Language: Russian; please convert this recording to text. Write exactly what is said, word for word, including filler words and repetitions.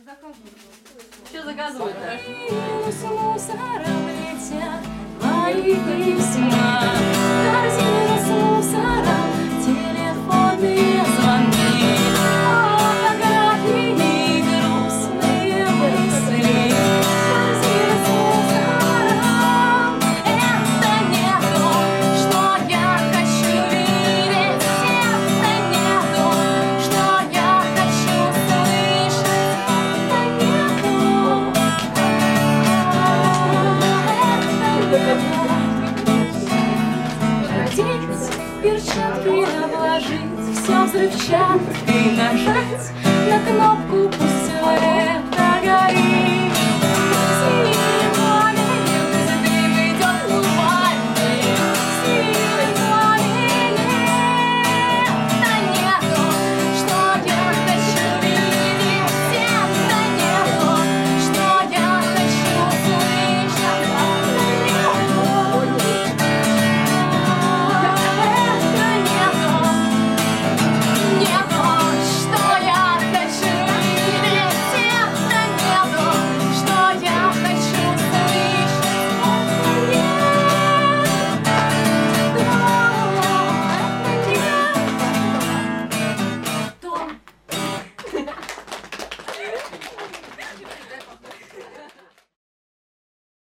Что заказывают-то? С мусором летят твои письма, корзина с мусором, телефонные звонки, фотографии, грустные мысли. Корзина с мусором — это не то, что я хочу видеть, это не то, что я хочу слышать, это не то. Одеть, перчатки обложить, все взрывчаткой нажать.